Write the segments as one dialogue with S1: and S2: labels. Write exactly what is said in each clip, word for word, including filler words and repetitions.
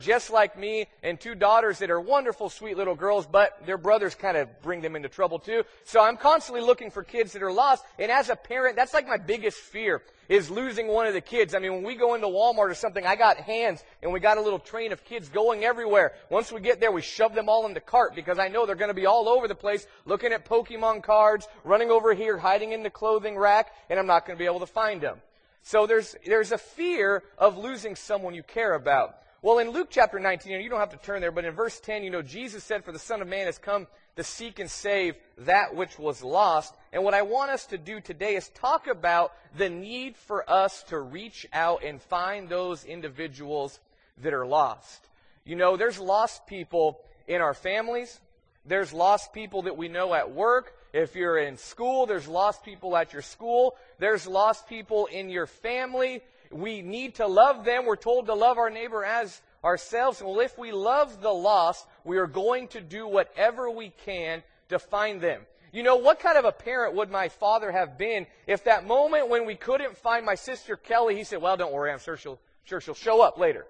S1: just like me, and two daughters that are wonderful, sweet little girls, but their brothers kind of bring them into trouble too. So I'm constantly looking for kids that are lost, and as a parent, that's like my biggest fear, is losing one of the kids. I mean, when we go into Walmart or something, I got hands, and we got a little train of kids going everywhere. Once we get there, we shove them all in the cart, because I know they're going to be all over the place, looking at Pokemon cards, running over here, hiding in the clothing rack, and I'm not going to be able to find them. So there's, there's a fear of losing someone you care about. Well, in Luke chapter nineteen, and you don't have to turn there, but in verse ten, you know, Jesus said, "For the Son of Man has come to seek and save that which was lost." And what I want us to do today is talk about the need for us to reach out and find those individuals that are lost. You know, there's lost people in our families. There's lost people that we know at work. If you're in school, there's lost people at your school. There's lost people in your family. We need to love them. We're told to love our neighbor as ourselves. Well, if we love the lost, we are going to do whatever we can to find them. You know, what kind of a parent would my father have been if that moment when we couldn't find my sister Kelly, he said, "Well, don't worry, I'm sure she'll, sure she'll show up later."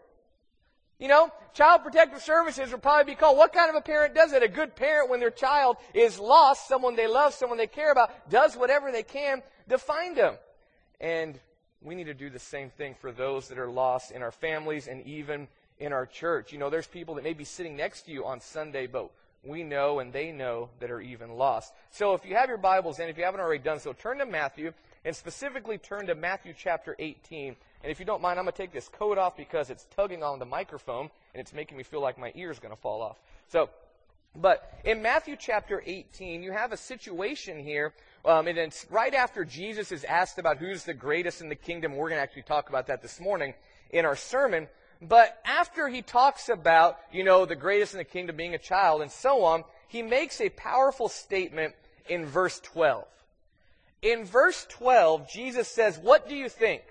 S1: You know, Child Protective Services would probably be called. What kind of a parent does it? A good parent, when their child is lost, someone they love, someone they care about, does whatever they can to find them. And we need to do the same thing for those that are lost in our families and even in our church. You know, there's people that may be sitting next to you on Sunday, but we know and they know that are even lost. So if you have your Bibles, and if you haven't already done so, turn to Matthew, and specifically turn to Matthew chapter eighteen. And if you don't mind, I'm going to take this coat off because it's tugging on the microphone, and it's making me feel like my ear's going to fall off. So, but in Matthew chapter eighteen, you have a situation here, um, and it's right after Jesus is asked about who's the greatest in the kingdom. We're going to actually talk about that this morning in our sermon. But after he talks about, you know, the greatest in the kingdom being a child and so on, he makes a powerful statement in verse twelve. In verse twelve, Jesus says, "What do you think?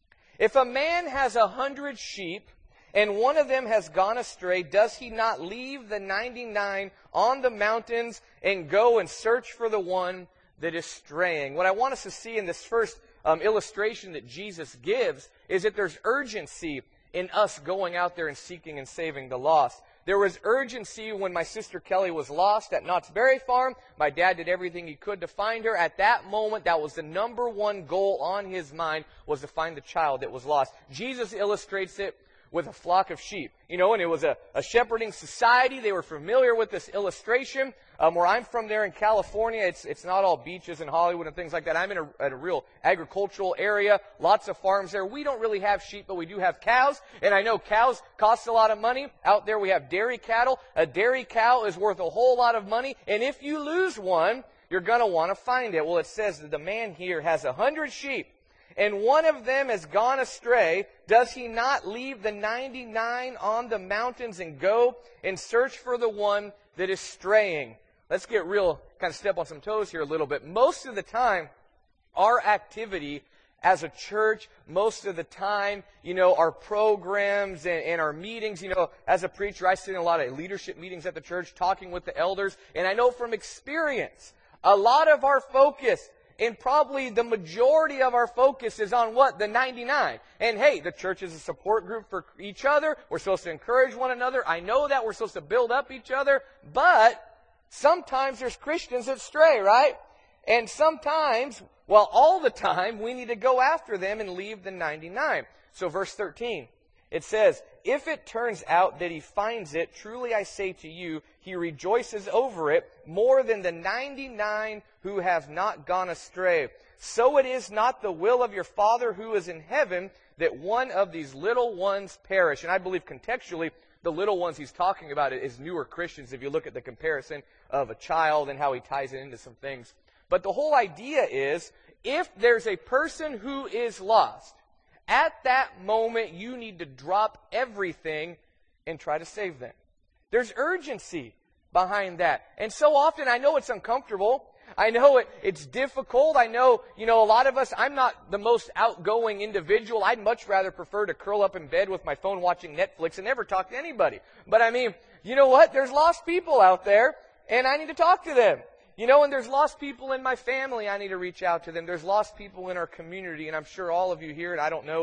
S1: If a man has a hundred sheep, and one of them has gone astray, does he not leave the ninety-nine on the mountains and go and search for the one that is straying?" What I want us to see in this first um, illustration that Jesus gives is that there's urgency in us going out there and seeking and saving the lost. There was urgency when my sister Kelly was lost at Knott's Berry Farm. My dad did everything he could to find her. At that moment, that was the number one goal on his mind, was to find the child that was lost. Jesus illustrates it with a flock of sheep. You know, and it was a, a shepherding society. They were familiar with this illustration. Um, where I'm from there in California, it's it's not all beaches and Hollywood and things like that. I'm in a, a real agricultural area, lots of farms there. We don't really have sheep, but we do have cows. And I know cows cost a lot of money. Out there we have dairy cattle. A dairy cow is worth a whole lot of money. And if you lose one, you're going to want to find it. Well, it says that the man here has a hundred sheep, and one of them has gone astray. Does he not leave the ninety-nine on the mountains and go and search for the one that is straying? Let's get real, kind of step on some toes here a little bit. Most of the time, our activity as a church, most of the time, you know, our programs and, and our meetings, you know, as a preacher, I sit in a lot of leadership meetings at the church, talking with the elders, and I know from experience, a lot of our focus, and probably the majority of our focus, is on what? The ninety-nine. And hey, the church is a support group for each other. We're supposed to encourage one another. I know that. We're supposed to build up each other. But sometimes there's Christians that stray, right? And sometimes, well, all the time, we need to go after them and leave the ninety-nine. So verse thirteen, it says, "If it turns out that he finds it, truly I say to you, he rejoices over it more than the ninety-nine who have not gone astray. So it is not the will of your Father who is in heaven that one of these little ones perish." And I believe contextually, the little ones he's talking about is newer Christians, if you look at the comparison of a child and how he ties it into some things. But the whole idea is, if there's a person who is lost, at that moment you need to drop everything and try to save them. There's urgency behind that. And so often, I know it's uncomfortable. I know it, it's difficult. I know, you know, a lot of us, I'm not the most outgoing individual. I'd much rather prefer to curl up in bed with my phone watching Netflix and never talk to anybody. But I mean, you know what? There's lost people out there, and I need to talk to them. You know, and there's lost people in my family. I need to reach out to them. There's lost people in our community, and I'm sure all of you here, and I don't know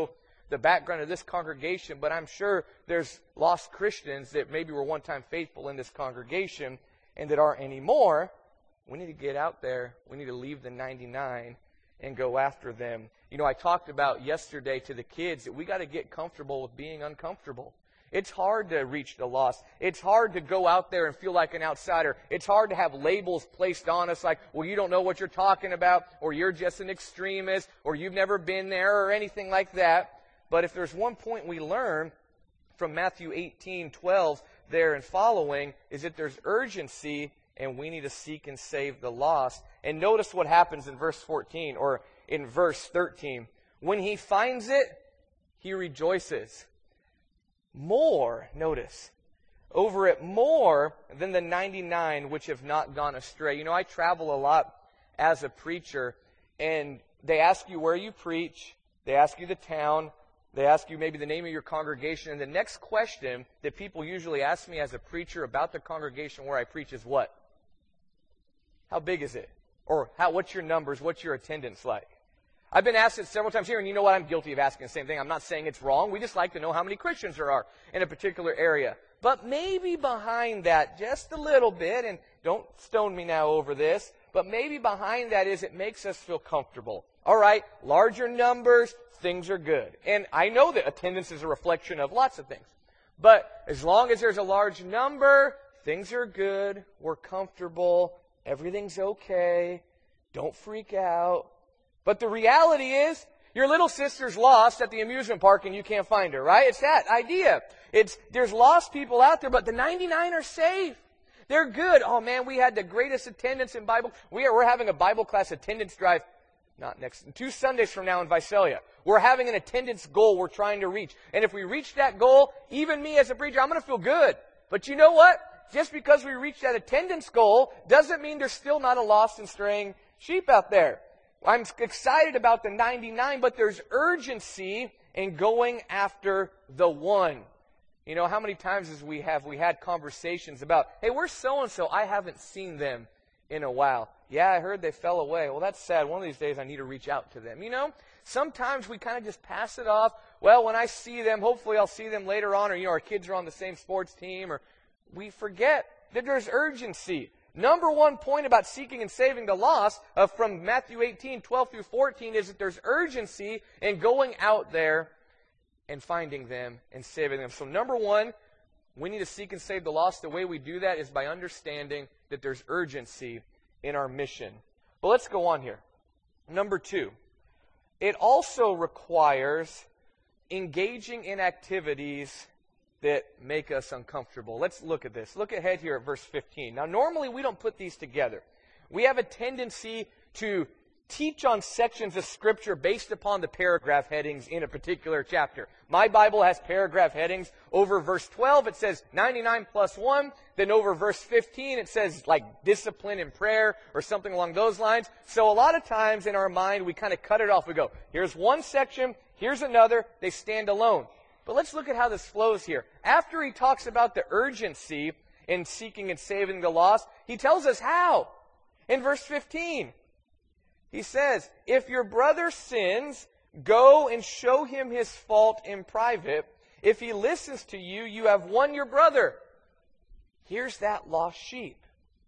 S1: the background of this congregation, but I'm sure there's lost Christians that maybe were one time faithful in this congregation and that aren't anymore. We need to get out there. We need to leave the ninety-nine and go after them. You know, I talked about yesterday to the kids that we got to get comfortable with being uncomfortable. It's hard to reach the lost. It's hard to go out there and feel like an outsider. It's hard to have labels placed on us like, well, you don't know what you're talking about, or you're just an extremist, or you've never been there, or anything like that. But if there's one point we learn from Matthew eighteen twelve there and following, is that there's urgency, and we need to seek and save the lost. And notice what happens in verse fourteen, or in verse thirteen. When he finds it, he rejoices. More, notice, over it more than the ninety-nine which have not gone astray. You know, I travel a lot as a preacher, and they ask you where you preach, they ask you the town, they ask you maybe the name of your congregation, and the next question that people usually ask me as a preacher about the congregation where I preach is what? How big is it? Or how? What's your numbers? What's your attendance like? I've been asked it several times here, and you know what? I'm guilty of asking the same thing. I'm not saying it's wrong. We just like to know how many Christians there are in a particular area. But maybe behind that, just a little bit, and don't stone me now over this, but maybe behind that is it makes us feel comfortable. All right, larger numbers, things are good. And I know that attendance is a reflection of lots of things. But as long as there's a large number, things are good, we're comfortable, everything's okay, don't freak out. But the reality is, your little sister's lost at the amusement park and you can't find her, right? It's that idea. It's there's lost people out there, but the ninety-nine are safe. They're good. Oh man, we had the greatest attendance in Bible. We are, we're having a Bible class attendance drive, not next, two Sundays from now in Visalia. We're having an attendance goal we're trying to reach. And if we reach that goal, even me as a preacher, I'm going to feel good. But you know what? Just because we reach that attendance goal doesn't mean there's still not a lost and straying sheep out there. I'm excited about the ninety-nine, but there's urgency in going after the one. You know, how many times as we have we had conversations about, hey, where's so-and-so? I haven't seen them in a while. Yeah, I heard they fell away. Well, that's sad. One of these days I need to reach out to them. You know, sometimes we kind of just pass it off. Well, when I see them, hopefully I'll see them later on, or, you know, our kids are on the same sports team, or we forget that there's urgency. Number one point about seeking and saving the lost uh, from Matthew eighteen twelve through fourteen is that there's urgency in going out there and finding them and saving them. So number one, we need to seek and save the lost. The way we do that is by understanding that there's urgency in our mission. But let's go on here. Number two, it also requires engaging in activities that make us uncomfortable. Let's look at this. Look ahead here at verse fifteen. Now, normally we don't put these together. We have a tendency to teach on sections of Scripture based upon the paragraph headings in a particular chapter. My Bible has paragraph headings. Over verse twelve, it says ninety-nine plus one. Then over verse fifteen, it says like discipline and prayer or something along those lines. So a lot of times in our mind, we kind of cut it off. We go, here's one section, here's another. They stand alone. But let's look at how this flows here. After he talks about the urgency in seeking and saving the lost, he tells us how. In verse fifteen, he says, if your brother sins, go and show him his fault in private. If he listens to you, you have won your brother. Here's that lost sheep.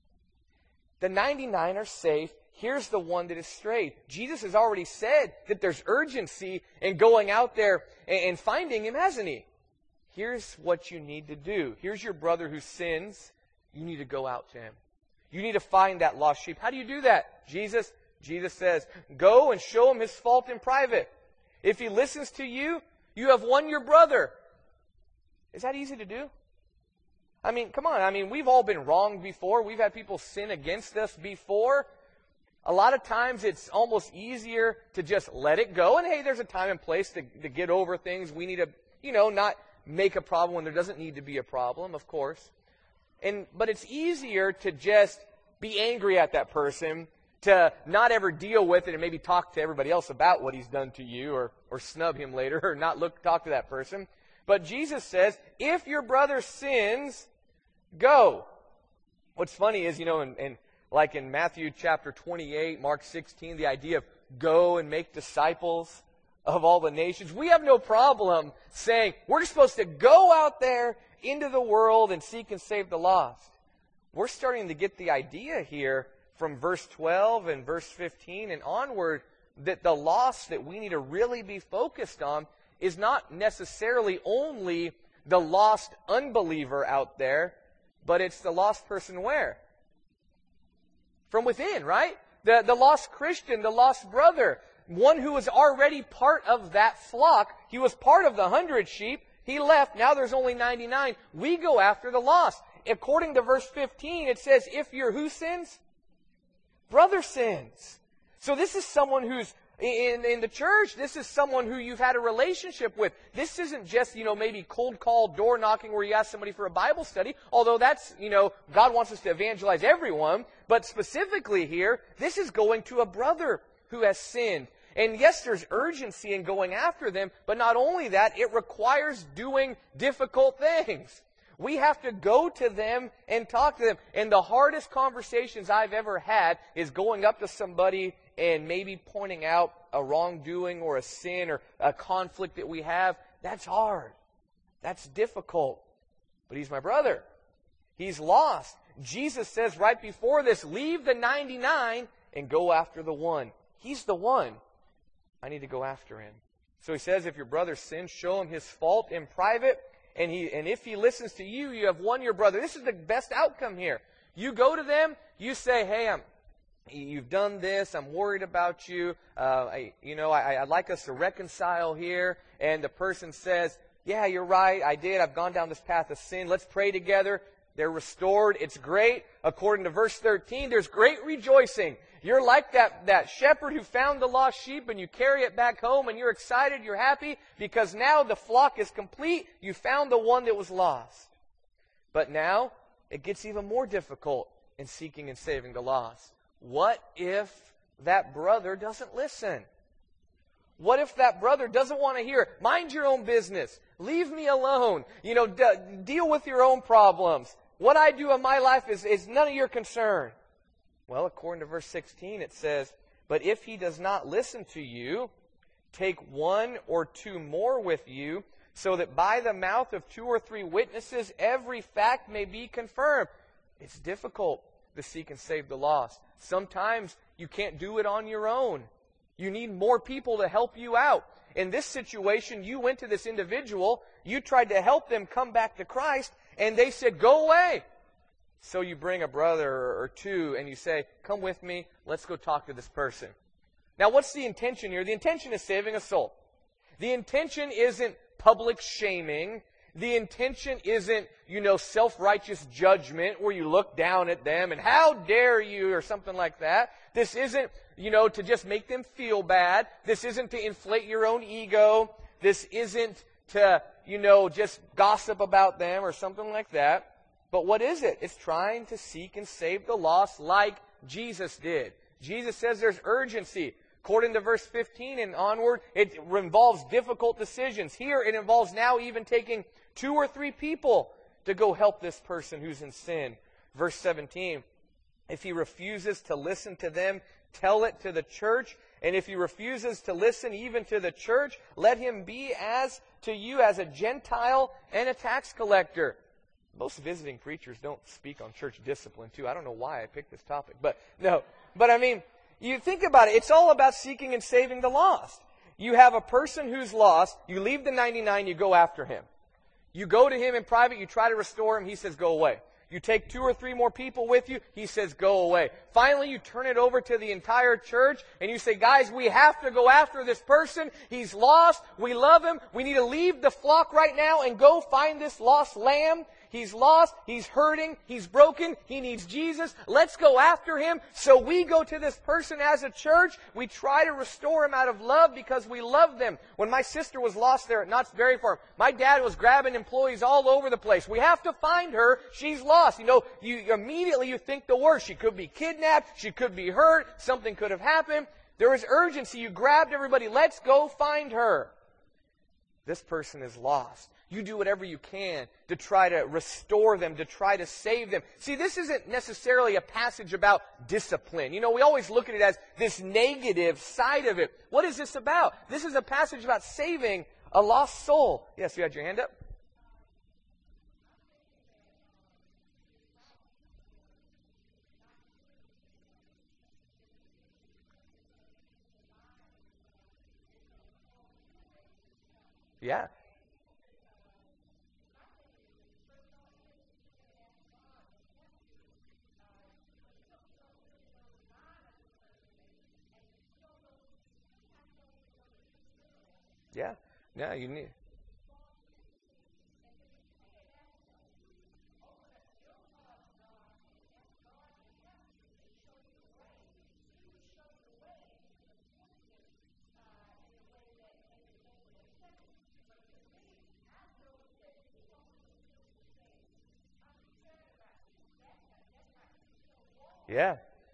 S1: The ninety-nine are safe. Here's the one that is strayed. Jesus has already said that there's urgency in going out there and finding him, hasn't he? Here's what you need to do. Here's your brother who sins. You need to go out to him. You need to find that lost sheep. How do you do that? Jesus, Jesus says, go and show him his fault in private. If he listens to you, you have won your brother. Is that easy to do? I mean, come on. I mean, we've all been wronged before. We've had people sin against us before. A lot of times it's almost easier to just let it go. And hey, there's a time and place to, to get over things. We need to, you know, not make a problem when there doesn't need to be a problem, of course. And but it's easier to just be angry at that person, to not ever deal with it and maybe talk to everybody else about what he's done to you, or, or snub him later, or not look talk to that person. But Jesus says, if your brother sins, go. What's funny is, you know, in, in like in Matthew chapter twenty-eight, Mark sixteen, the idea of go and make disciples of all the nations. We have no problem saying we're supposed to go out there into the world and seek and save the lost. We're starting to get the idea here from verse twelve and verse fifteen and onward that the lost that we need to really be focused on is not necessarily only the lost unbeliever out there, but it's the lost person where? From within, right? The, the lost Christian, the lost brother, one who was already part of that flock. He was part of the hundred sheep. He left. Now there's only ninety-nine. We go after the lost. According to verse fifteen, it says, if your who sins? Brother sins. So this is someone who's in, in the church. This is someone who you've had a relationship with. This isn't just, you know, maybe cold call, door knocking where you ask somebody for a Bible study. Although that's, you know, God wants us to evangelize everyone. But specifically here, this is going to a brother who has sinned. And yes, there's urgency in going after them. But not only that, it requires doing difficult things. We have to go to them and talk to them. And the hardest conversations I've ever had is going up to somebody and maybe pointing out a wrongdoing or a sin or a conflict that we have. That's hard. That's difficult. But he's my brother. He's lost. Jesus says right before this, leave the ninety-nine and go after the one. He's the one. I need to go after him. So he says, if your brother sins, show him his fault in private. And he, and if he listens to you, you have won your brother. This is the best outcome here. You go to them, you say, hey, I'm, you've done this, I'm worried about you, uh, I, you know, I, I'd like us to reconcile here. And the person says, yeah, you're right, I did, I've gone down this path of sin, let's pray together. They're restored, it's great. According to verse thirteen, there's great rejoicing. You're like that, that shepherd who found the lost sheep and you carry it back home and you're excited, you're happy because now the flock is complete. You found the one that was lost. But now it gets even more difficult in seeking and saving the lost. What if that brother doesn't listen? What if that brother doesn't want to hear it? Mind your own business. Leave me alone. You know, d- deal with your own problems. What I do in my life is, is none of your concern. Well, according to verse sixteen, it says, but if he does not listen to you, take one or two more with you, so that by the mouth of two or three witnesses every fact may be confirmed. It's difficult to seek and save the lost. Sometimes you can't do it on your own. You need more people to help you out. In this situation, you went to this individual, you tried to help them come back to Christ, and they said, go away. So you bring a brother or two and you say, come with me, let's go talk to this person. Now what's the intention here? The intention is saving a soul. The intention isn't public shaming. The intention isn't, you know, self-righteous judgment where you look down at them and how dare you or something like that. This isn't, you know, to just make them feel bad. This isn't to inflate your own ego. This isn't to, you know, just gossip about them or something like that. But what is it? It's trying to seek and save the lost like Jesus did. Jesus says there's urgency. According to verse fifteen and onward, it involves difficult decisions. Here it involves now even taking two or three people to go help this person who's in sin. Verse seventeen, if he refuses to listen to them, tell it to the church. And if he refuses to listen even to the church, let him be as to you as a Gentile and a tax collector. Most visiting preachers don't speak on church discipline, too. I don't know why I picked this topic. But no. But I mean, you think about it. It's all about seeking and saving the lost. You have a person who's lost. You leave the ninety-nine. You go after him. You go to him in private. You try to restore him. He says, go away. You take two or three more people with you. He says, go away. Finally, you turn it over to the entire church. And you say, guys, we have to go after this person. He's lost. We love him. We need to leave the flock right now and go find this lost lamb. He's lost, he's hurting, he's broken, he needs Jesus. Let's go after him. So we go to this person as a church. We try to restore him out of love because we love them. When my sister was lost there at Knott's Berry Farm, my dad was grabbing employees all over the place. We have to find her. She's lost. You know, you immediately you think the worst. She could be kidnapped. She could be hurt. Something could have happened. There was urgency. You grabbed everybody. Let's go find her. This person is lost. You do whatever you can to try to restore them, to try to save them. See, this isn't necessarily a passage about discipline. You know, we always look at it as this negative side of it. What is this about? This is a passage about saving a lost soul. Yes, you had your hand up? Yeah. Yeah. Yeah, you need. Yeah.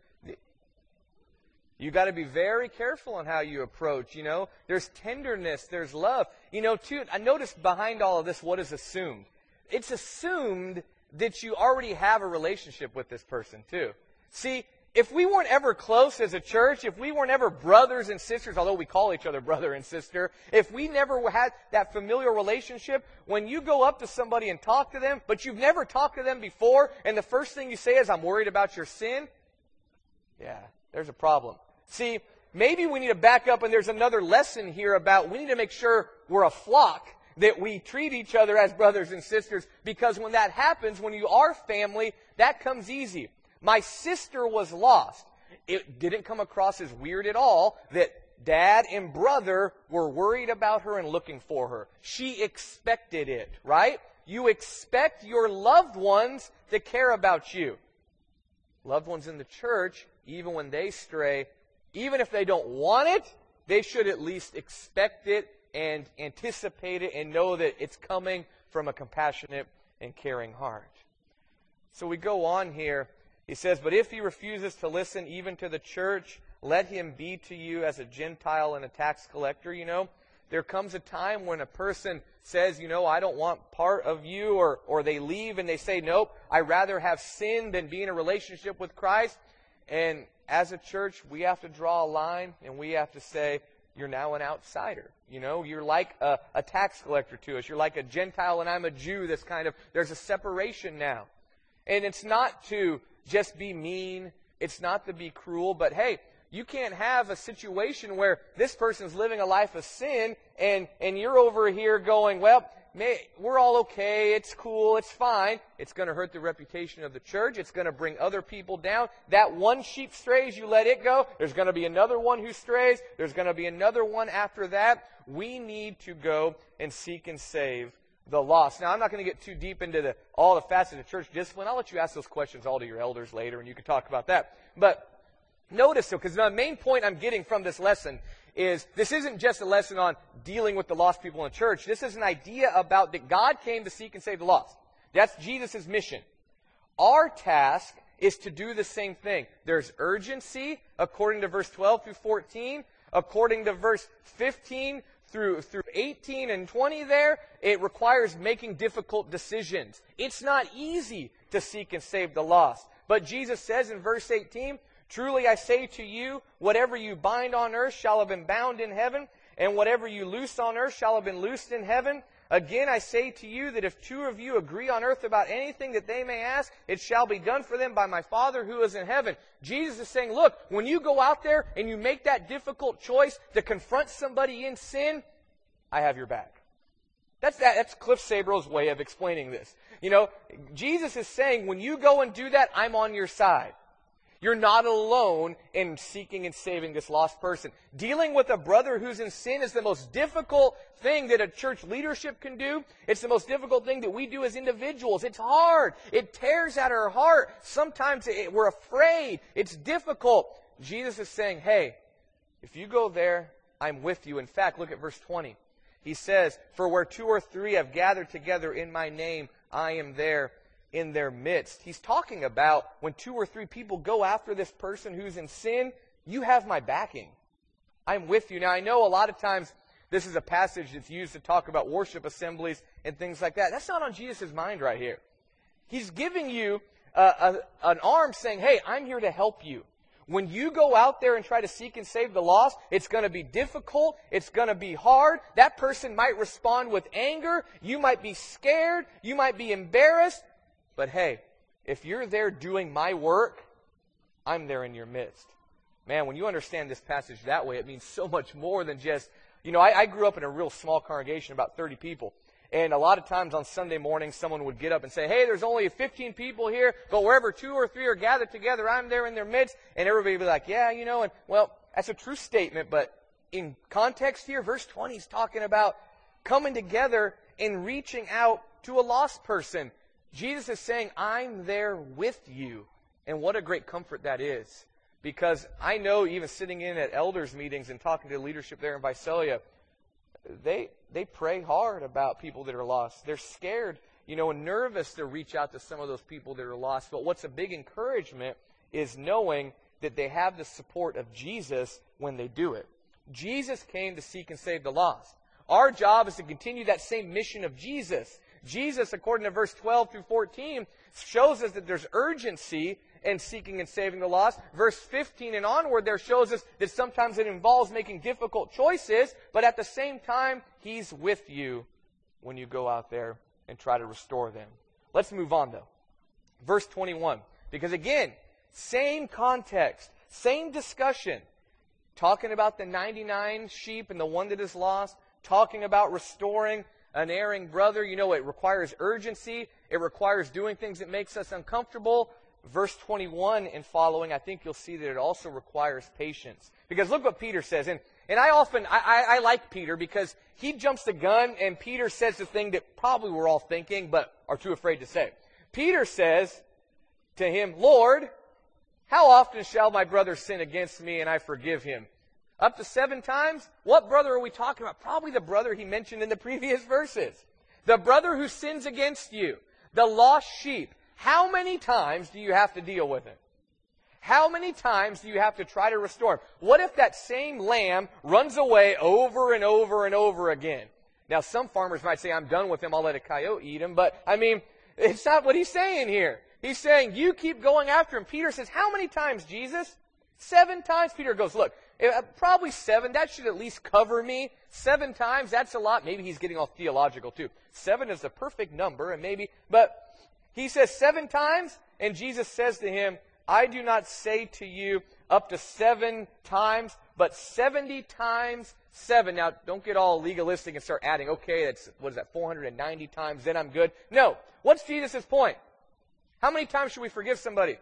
S1: You got to be very careful on how you approach, you know. There's tenderness, there's love. You know, too, I noticed behind all of this what is assumed. It's assumed that you already have a relationship with this person, too. See, if we weren't ever close as a church, if we weren't ever brothers and sisters, although we call each other brother and sister, if we never had that familial relationship, when you go up to somebody and talk to them, but you've never talked to them before, and the first thing you say is, I'm worried about your sin, yeah, there's a problem. See, maybe we need to back up, and there's another lesson here about we need to make sure we're a flock, that we treat each other as brothers and sisters, because when that happens, when you are family, that comes easy. My sister was lost. It didn't come across as weird at all that dad and brother were worried about her and looking for her. She expected it, right? You expect your loved ones to care about you. Loved ones in the church, even when they stray, even if they don't want it, they should at least expect it and anticipate it and know that it's coming from a compassionate and caring heart. So we go on here. He says, but if he refuses to listen even to the church, let him be to you as a Gentile and a tax collector. You know, there comes a time when a person says, you know, I don't want part of you, or, or they leave and they say, nope, I'd rather have sin than be in a relationship with Christ. And as a church, we have to draw a line and we have to say, you're now an outsider. You know, you're like a, a tax collector to us. You're like a Gentile and I'm a Jew. This kind of, there's a separation now. And it's not to just be mean. It's not to be cruel. But hey, you can't have a situation where this person's living a life of sin and, and you're over here going, well, may, we're all okay. It's cool. It's fine. It's going to hurt the reputation of the church. It's going to bring other people down. That one sheep strays, you let it go. There's going to be another one who strays. There's going to be another one after that. We need to go and seek and save the lost. Now, I'm not going to get too deep into the, all the facets of church discipline. I'll let you ask those questions all to your elders later, and you can talk about that. But notice, though, because the main point I'm getting from this lesson is this isn't just a lesson on dealing with the lost people in church. This is an idea about that God came to seek and save the lost. That's Jesus' mission. Our task is to do the same thing. There's urgency, according to verse twelve through fourteen. According to verse fifteen through, through eighteen and twenty there, it requires making difficult decisions. It's not easy to seek and save the lost. But Jesus says in verse eighteen, truly I say to you, whatever you bind on earth shall have been bound in heaven, and whatever you loose on earth shall have been loosed in heaven. Again, I say to you that if two of you agree on earth about anything that they may ask, it shall be done for them by my Father who is in heaven. Jesus is saying, look, when you go out there and you make that difficult choice to confront somebody in sin, I have your back. That's that. That's Cliff Sabro's way of explaining this. You know, Jesus is saying, when you go and do that, I'm on your side. You're not alone in seeking and saving this lost person. Dealing with a brother who's in sin is the most difficult thing that a church leadership can do. It's the most difficult thing that we do as individuals. It's hard. It tears at our heart. Sometimes it, we're afraid. It's difficult. Jesus is saying, hey, if you go there, I'm with you. In fact, look at verse twenty. He says, for where two or three have gathered together in my name, I am there in their midst. He's talking about when two or three people go after this person who's in sin, you have my backing. I'm with you. Now, I know a lot of times this is a passage that's used to talk about worship assemblies and things like that. That's not on Jesus' mind right here. He's giving you a, a, an arm saying, hey, I'm here to help you. When you go out there and try to seek and save the lost, it's going to be difficult. It's going to be hard. That person might respond with anger. You might be scared. You might be embarrassed. But hey, if you're there doing my work, I'm there in your midst. Man, when you understand this passage that way, it means so much more than just, you know, I, I grew up in a real small congregation, about thirty people. And a lot of times on Sunday morning, someone would get up and say, hey, there's only fifteen people here, but wherever two or three are gathered together, I'm there in their midst. And everybody would be like, yeah, you know, and well, that's a true statement, but in context here, verse twenty is talking about coming together and reaching out to a lost person. Jesus is saying, I'm there with you. And what a great comfort that is. Because I know, even sitting in at elders meetings and talking to leadership there in Visalia, they they pray hard about people that are lost. They're scared, you know, and nervous to reach out to some of those people that are lost. But what's a big encouragement is knowing that they have the support of Jesus when they do it. Jesus came to seek and save the lost. Our job is to continue that same mission of Jesus. Jesus, according to verse twelve through fourteen, shows us that there's urgency in seeking and saving the lost. Verse fifteen and onward there shows us that sometimes it involves making difficult choices, but at the same time, He's with you when you go out there and try to restore them. Let's move on, though. Verse twenty-one. Because again, same context, same discussion. Talking about the ninety-nine sheep and the one that is lost. Talking about restoring an erring brother. You know, it requires urgency. It requires doing things that makes us uncomfortable. Verse twenty-one and following, I think you'll see that it also requires patience. Because look what Peter says. And, and I often, I, I, I like Peter because he jumps the gun and Peter says the thing that probably we're all thinking but are too afraid to say. Peter says to him, Lord, how often shall my brother sin against me and I forgive him? Up to seven times? What brother are we talking about? Probably the brother he mentioned in the previous verses. The brother who sins against you. The lost sheep. How many times do you have to deal with it? How many times do you have to try to restore him? What if that same lamb runs away over and over and over again? Now, some farmers might say, I'm done with him, I'll let a coyote eat him. But, I mean, it's not what he's saying here. He's saying, you keep going after him. Peter says, how many times, Jesus? Seven times. Peter goes, look, probably seven. That should at least cover me. Seven times, that's a lot. Maybe he's getting all theological, too. Seven is the perfect number, and maybe, but he says seven times, and Jesus says to him, I do not say to you up to seven times, but seventy times seven. Now, don't get all legalistic and start adding, okay, that's, what is that, four hundred ninety times, then I'm good. No. What's Jesus' point? How many times should we forgive somebody?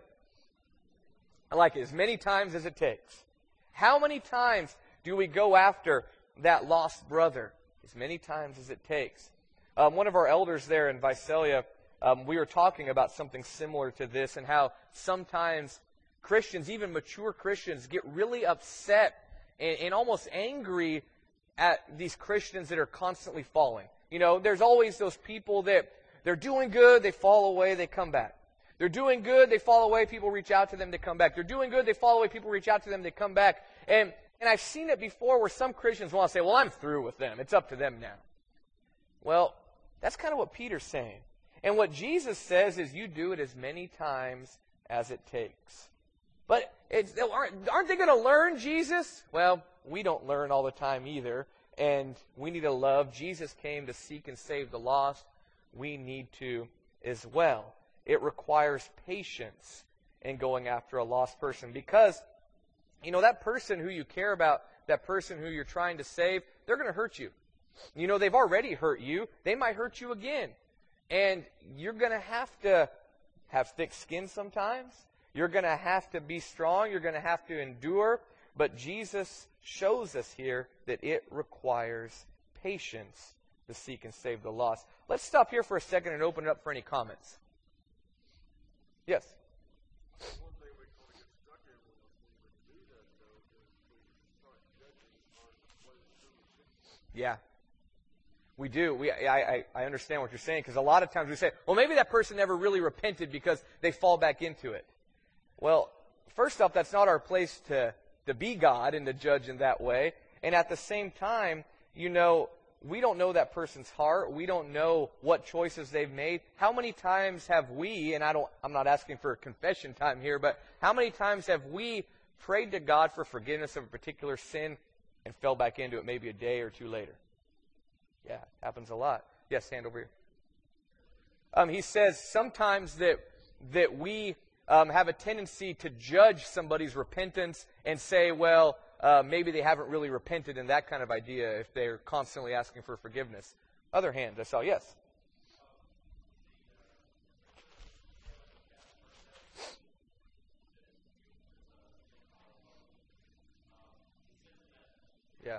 S1: I like it. As many times as it takes. How many times do we go after that lost brother? As many times as it takes. Um, one of our elders there in Visalia, Um, we were talking about something similar to this and how sometimes Christians, even mature Christians, get really upset and, and almost angry at these Christians that are constantly falling. You know, there's always those people that they're doing good, they fall away, they come back. They're doing good, they fall away, people reach out to them, they come back. They're doing good, they fall away, people reach out to them, they come back. And, and I've seen it before where some Christians want to say, well, I'm through with them. It's up to them now. Well, that's kind of what Peter's saying. And what Jesus says is you do it as many times as it takes. But it's, aren't, aren't they going to learn Jesus? Well, we don't learn all the time either. And we need to love. Jesus came to seek and save the lost. We need to as well. It requires patience in going after a lost person. Because, you know, that person who you care about, that person who you're trying to save, they're going to hurt you. You know, they've already hurt you. They might hurt you again. And you're going to have to have thick skin sometimes. You're going to have to be strong. You're going to have to endure. But Jesus shows us here that it requires patience to seek and save the lost. Let's stop here for a second and open it up for any comments. Yes?
S2: One thing we kind of get stuck in when we do that, though, is we start judging on what is truly sin.
S1: Yeah. We do. We, I, I, I understand what you're saying, because a lot of times we say, well, maybe that person never really repented because they fall back into it. Well, first off, that's not our place to, to be God and to judge in that way. And at the same time, you know, we don't know that person's heart. We don't know what choices they've made. How many times have we, and I don't, I'm not asking for confession time here, but how many times have we prayed to God for forgiveness of a particular sin and fell back into it maybe a day or two later? Yeah, it happens a lot. Yes, hand over here. Um, he says sometimes that that we um, have a tendency to judge somebody's repentance and say, well, uh, maybe they haven't really repented, and that kind of idea if they're constantly asking for forgiveness. Other hand, I saw, yes. Yeah.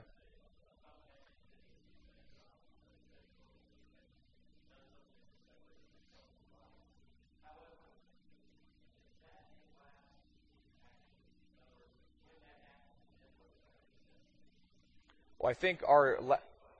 S1: Well, I think our... La-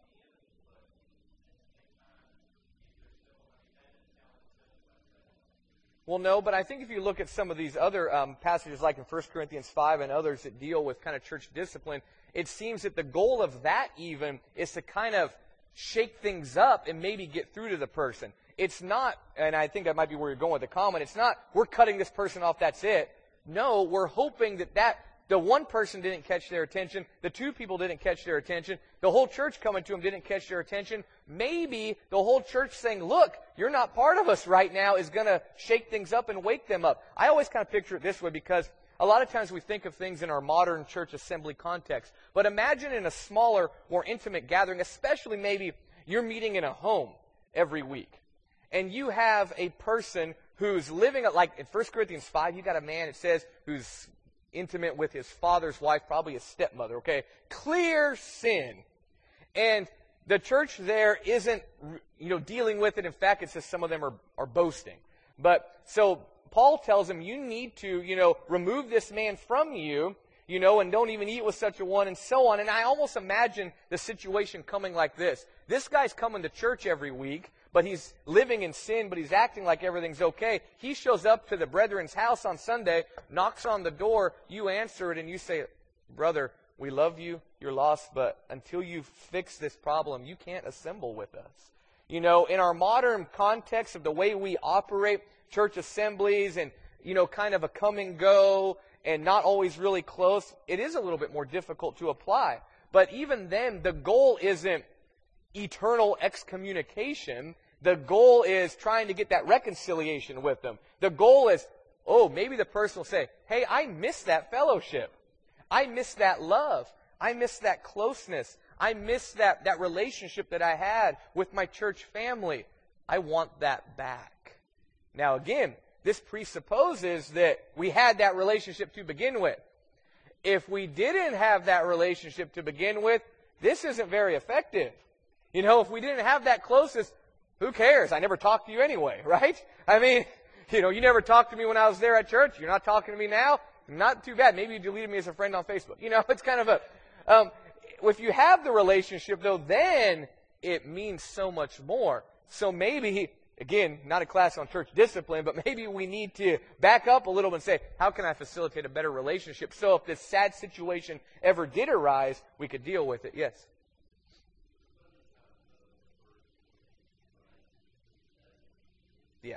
S1: Well, no, but I think if you look at some of these other um, passages like in First Corinthians five and others that deal with kind of church discipline, it seems that the goal of that even is to kind of shake things up and maybe get through to the person. It's not, and I think that might be where you're going with the comment, it's not, we're cutting this person off, that's it. No, we're hoping that that the one person didn't catch their attention, the two people didn't catch their attention, the whole church coming to them didn't catch their attention. Maybe the whole church saying, look, you're not part of us right now, is going to shake things up and wake them up. I always kind of picture it this way because a lot of times we think of things in our modern church assembly context. But imagine in a smaller, more intimate gathering, especially maybe you're meeting in a home every week. And you have a person who's living, like in First Corinthians five, you got a man, it says, who's intimate with his father's wife, probably his stepmother, okay? Clear sin. And the church there isn't, you know, dealing with it. In fact, it says some of them are, are boasting. But, so, Paul tells him, you need to, you know, remove this man from you, you know, and don't even eat with such a one, and so on. And I almost imagine the situation coming like this. This guy's coming to church every week, but he's living in sin, but he's acting like everything's okay. He shows up to the brethren's house on Sunday, knocks on the door, you answer it, and you say, brother, we love you, you're lost, but until you fix this problem, you can't assemble with us. You know, in our modern context of the way we operate church assemblies and, you know, kind of a come and go and not always really close, it is a little bit more difficult to apply. But even then, the goal isn't eternal excommunication. The goal is trying to get that reconciliation with them. The goal is, oh, maybe the person will say, hey, I miss that fellowship. I miss that love. I miss that closeness. I miss that, that relationship that I had with my church family. I want that back. Now again, this presupposes that we had that relationship to begin with. If we didn't have that relationship to begin with, this isn't very effective. You know, if we didn't have that closeness, who cares? I never talked to you anyway, right? I mean, you know, you never talked to me when I was there at church. You're not talking to me now. Not too bad. Maybe you deleted me as a friend on Facebook. You know, it's kind of a... Um, if you have the relationship, though, then it means so much more. So maybe, again, not a class on church discipline, but maybe we need to back up a little and say, how can I facilitate a better relationship? So if this sad situation ever did arise, we could deal with it. Yes? Yeah.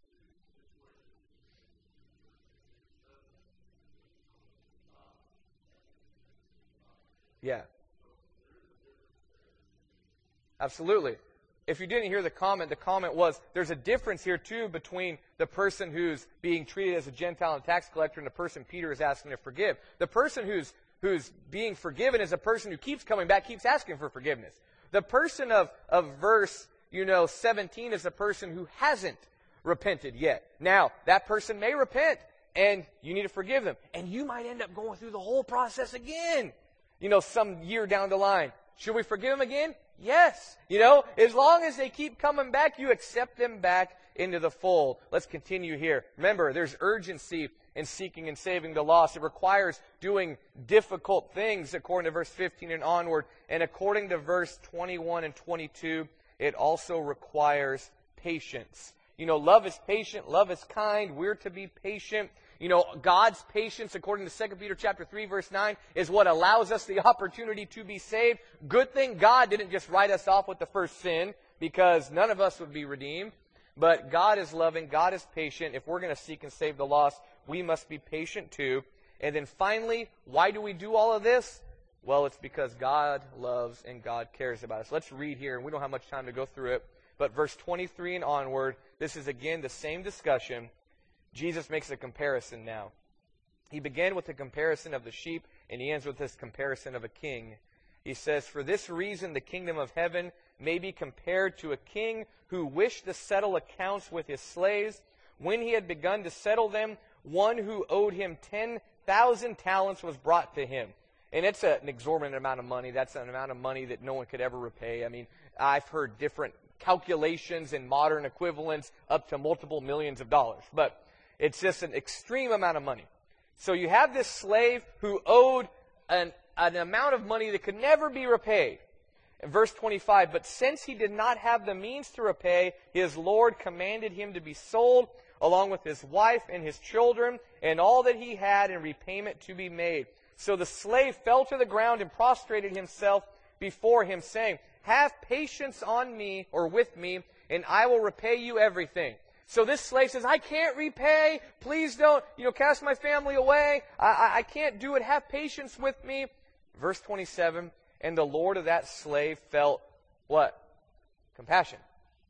S1: Yeah. Absolutely. If you didn't hear the comment, the comment was, there's a difference here, too, between the person who's being treated as a Gentile and tax collector and the person Peter is asking to forgive. The person who's who's being forgiven is a person who keeps coming back, keeps asking for forgiveness. The person of, of verse, you know, seventeen is the person who hasn't repented yet. Now, that person may repent, and you need to forgive them. And you might end up going through the whole process again, you know, some year down the line. Should we forgive them again? Yes. You know, as long as they keep coming back, you accept them back into the fold. Let's continue here. Remember, there's urgency in seeking and saving the lost. It requires doing difficult things, according to verse fifteen and onward. And according to verse twenty-one and twenty-two, it also requires patience. You know, love is patient, love is kind. We're to be patient. You know, God's patience, according to Second Peter chapter three, verse nine, is what allows us the opportunity to be saved. Good thing God didn't just write us off with the first sin, because none of us would be redeemed. But God is loving, God is patient. If we're going to seek and save the lost, we must be patient too. And then finally, why do we do all of this? Well, it's because God loves and God cares about us. Let's read here, and we don't have much time to go through it. But verse twenty-three and onward, this is again the same discussion. Jesus makes a comparison now. He began with the comparison of the sheep, and he ends with this comparison of a king. He says, "For this reason the kingdom of heaven may be compared to a king who wished to settle accounts with his slaves. When he had begun to settle them, one who owed him ten thousand talents was brought to him." And it's a, an exorbitant amount of money. That's an amount of money that no one could ever repay. I mean, I've heard different calculations in modern equivalents up to multiple millions of dollars. But it's just an extreme amount of money. So you have this slave who owed an, an amount of money that could never be repaid. In verse twenty-five, "But since he did not have the means to repay, his Lord commanded him to be sold, along with his wife and his children, and all that he had, in repayment to be made. So the slave fell to the ground and prostrated himself before him, saying, 'Have patience on me, or with me, and I will repay you everything.' So this slave says, 'I can't repay. Please don't, you know, cast my family away. I, I, I can't do it. Have patience with me.' Verse twenty-seven, "And the Lord of that slave felt," what? Compassion.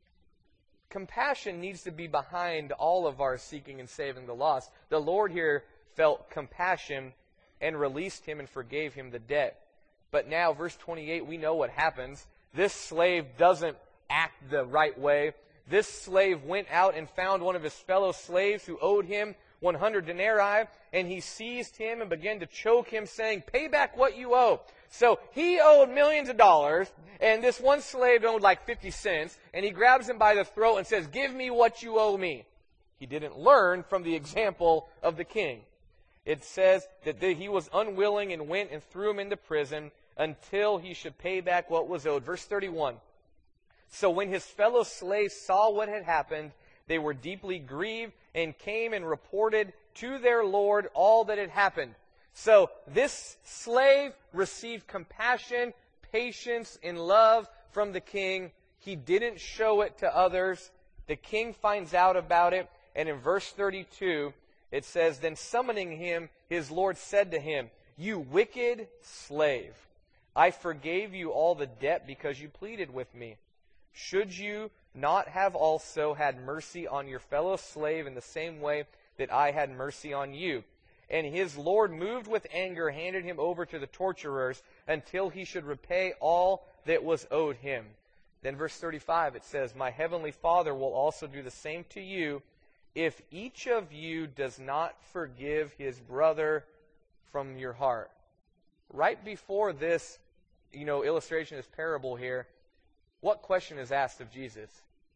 S1: Compassion needs to be behind all of our seeking and saving the lost. The Lord here felt compassion and released him and forgave him the debt. But now, verse twenty-eight, we know what happens. This slave doesn't act the right way. This slave went out and found one of his fellow slaves who owed him one hundred denarii, and he seized him and began to choke him, saying, 'Pay back what you owe.' So he owed millions of dollars, and this one slave owed like fifty cents, and he grabs him by the throat and says, 'Give me what you owe me.' He didn't learn from the example of the king. It says that he was unwilling and went and threw him into prison until he should pay back what was owed. Verse thirty-one. "So when his fellow slaves saw what had happened, they were deeply grieved and came and reported to their Lord all that had happened." So this slave received compassion, patience, and love from the king. He didn't show it to others. The king finds out about it. And in verse thirty-two, it says, "Then summoning him, his Lord said to him, 'You wicked slave, I forgave you all the debt because you pleaded with me. Should you not have also had mercy on your fellow slave in the same way that I had mercy on you?' And his Lord, moved with anger, handed him over to the torturers until he should repay all that was owed him." Then verse thirty-five, it says, "My heavenly Father will also do the same to you if each of you does not forgive his brother from your heart." Right before this, you know, illustration, this parable here, what question is asked of Jesus?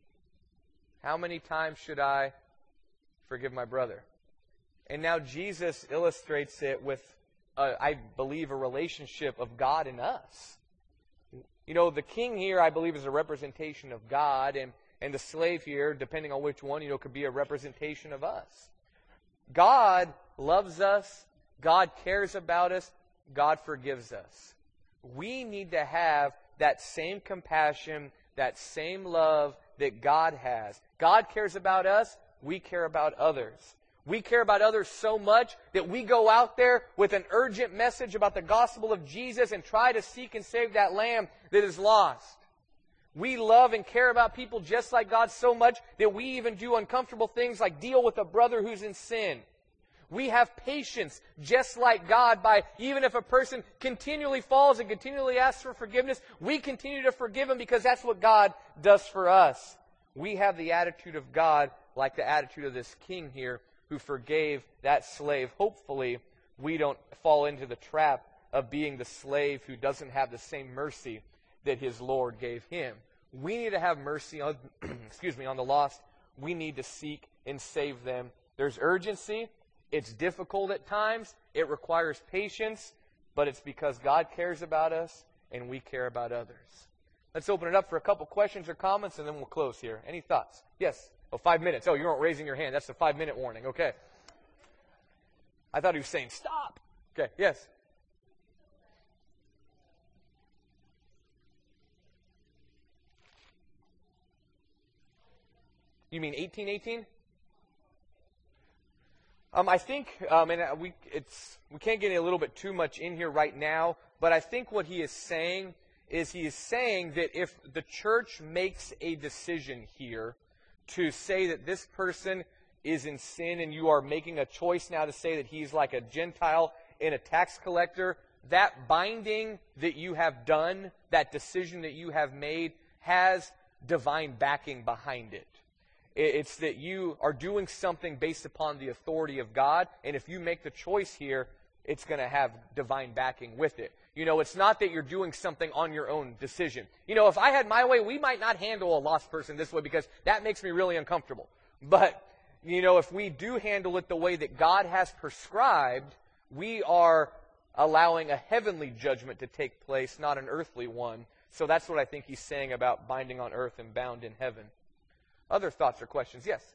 S1: How many times should I forgive my brother? And now Jesus illustrates it with, uh, I believe, a relationship of God and us. You know, the king here, I believe, is a representation of God, and, and the slave here, depending on which one, you know, could be a representation of us. God loves us. God cares about us. God forgives us. We need to have that same compassion, that same love that God has. God cares about us. We care about others. We care about others so much that we go out there with an urgent message about the gospel of Jesus and try to seek and save that lamb that is lost. We love and care about people just like God so much that we even do uncomfortable things like deal with a brother who's in sin. We have patience just like God by, even if a person continually falls and continually asks for forgiveness, we continue to forgive him because that's what God does for us. We have the attitude of God like the attitude of this king here who forgave that slave. Hopefully, we don't fall into the trap of being the slave who doesn't have the same mercy that his Lord gave him. We need to have mercy on, excuse me, on the lost. We need to seek and save them. There's urgency. It's difficult at times. It requires patience, but it's because God cares about us and we care about others. Let's open it up for a couple questions or comments, and then we'll close here. Any thoughts? Yes? Oh, five minutes. Oh, you weren't raising your hand. That's the five-minute warning. Okay. I thought he was saying stop. Okay, yes. You mean eighteen eighteen? Um, I think, um, and we it's we can't get a little bit too much in here right now, but I think what he is saying is he is saying that if the church makes a decision here to say that this person is in sin and you are making a choice now to say that he's like a Gentile and a tax collector, that binding that you have done, that decision that you have made, has divine backing behind it. It's that you are doing something based upon the authority of God, and if you make the choice here, it's going to have divine backing with it. You know, it's not that you're doing something on your own decision. You know, if I had my way, we might not handle a lost person this way because that makes me really uncomfortable. But, you know, if we do handle it the way that God has prescribed, we are allowing a heavenly judgment to take place, not an earthly one. So that's what I think he's saying about binding on earth and bound in heaven. Other thoughts or questions? Yes?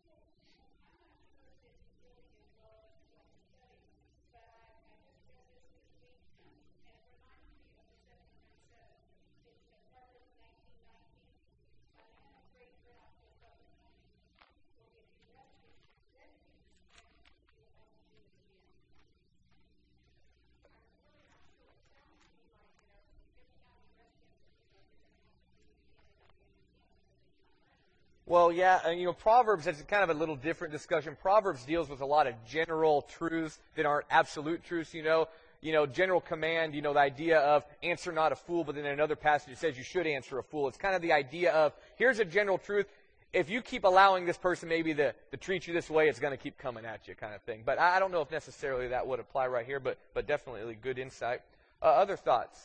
S1: Well, yeah, and, you know, Proverbs is kind of a little different discussion. Proverbs deals with a lot of general truths that aren't absolute truths, you know. You know, general command, you know, the idea of answer not a fool, but then in another passage it says you should answer a fool. It's kind of the idea of, here's a general truth. If you keep allowing this person maybe to, to treat you this way, it's going to keep coming at you kind of thing. But I don't know if necessarily that would apply right here, but, but definitely good insight. Uh, other thoughts?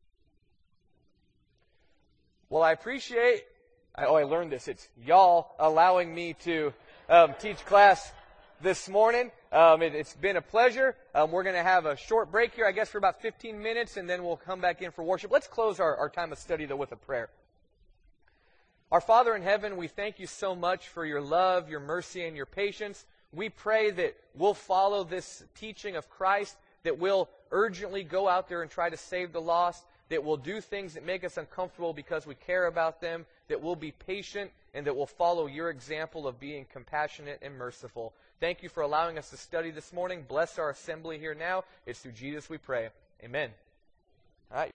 S1: Well, I appreciate... I, oh, I learned this. It's y'all allowing me to um, teach class this morning. Um, it, it's been a pleasure. Um, we're going to have a short break here, I guess, for about fifteen minutes, and then we'll come back in for worship. Let's close our, our time of study, though, with a prayer. Our Father in heaven, we thank you so much for your love, your mercy, and your patience. We pray that we'll follow this teaching of Christ, that we'll urgently go out there and try to save the lost, that we'll do things that make us uncomfortable because we care about them, that we'll be patient, and that we'll follow your example of being compassionate and merciful. Thank you for allowing us to study this morning. Bless our assembly here now. It's through Jesus we pray. Amen. All right.